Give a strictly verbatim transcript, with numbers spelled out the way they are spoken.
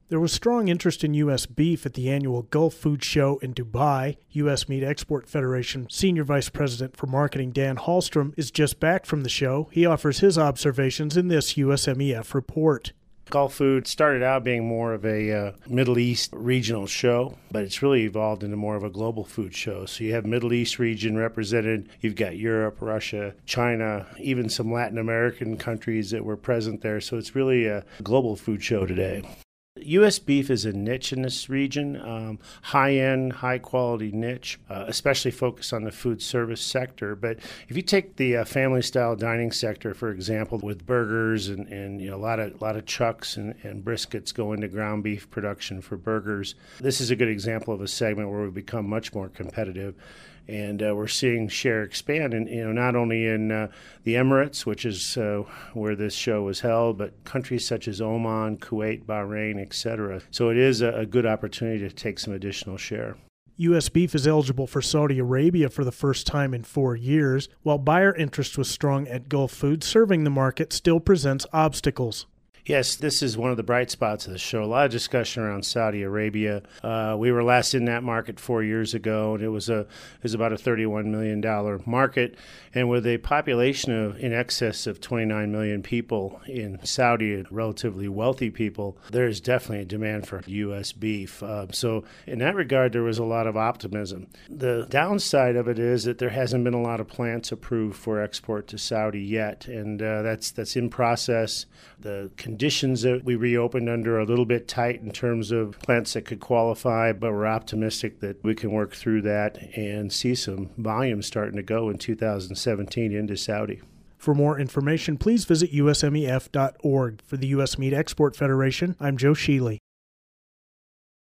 There was strong interest in U S beef at the annual Gulf Food Show in Dubai. U S Meat Export Federation Senior Vice President for Marketing Dan Hallstrom is just back from the show. He offers his observations in this U S M E F report. Gulf Food started out being more of a uh, Middle East regional show, but it's really evolved into more of a global food show. So you have Middle East region represented, you've got Europe, Russia, China, even some Latin American countries that were present there. So it's really a global food show today. U S beef is a niche in this region, um, high-end, high-quality niche, uh, especially focused on the food service sector. But if you take the uh, family-style dining sector, for example, with burgers and, and you know, a lot of a lot of chucks and, and briskets go into ground beef production for burgers, this is a good example of a segment where we've become much more competitive. And uh, we're seeing share expand, in, you know, not only in uh, the Emirates, which is uh, where this show was held, but countries such as Oman, Kuwait, Bahrain, et cetera. So it is a, a good opportunity to take some additional share. U S beef is eligible for Saudi Arabia for the first time in four years. While buyer interest was strong at Gulf Food, serving the market still presents obstacles. Yes, this is one of the bright spots of the show. A lot of discussion around Saudi Arabia. Uh, we were last in that market four years ago, and it was a it was about a thirty-one million dollars market. And with a population of in excess of twenty-nine million people in Saudi, relatively wealthy people, there is definitely a demand for U S beef. Uh, so in that regard, there was a lot of optimism. The downside of it is that there hasn't been a lot of plants approved for export to Saudi yet, and uh, that's that's in process. The conditions that we reopened under are a little bit tight in terms of plants that could qualify, but we're optimistic that we can work through that and see some volume starting to go in two thousand seventeen into Saudi. For more information, please visit U S M E F dot org. For the U S Meat Export Federation, I'm Joe Sheely.